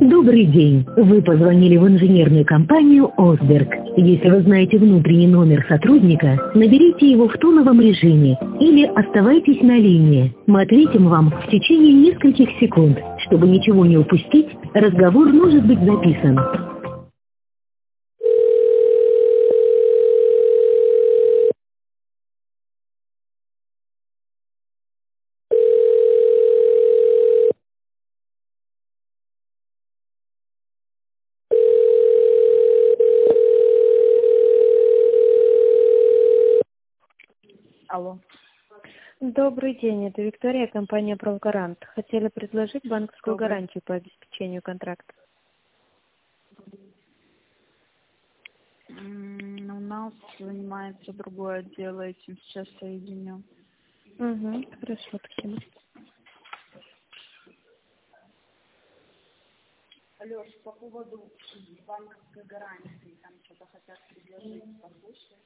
Добрый день. Вы позвонили в инженерную компанию «Осберг». Если вы знаете внутренний номер сотрудника, наберите его в тоновом режиме или оставайтесь на линии. Мы ответим вам в течение нескольких секунд. Чтобы ничего не упустить, разговор может быть записан. Алло. Добрый день, это Виктория, компания «Правгарант». Хотели предложить банковскую Добрый. гарантию по обеспечению контракта. У нас занимается другое отдел, этим сейчас соединю. Угу, хорошо, спасибо. Алёш, по поводу банковской гарантии, там что-то хотят предложить, послушай.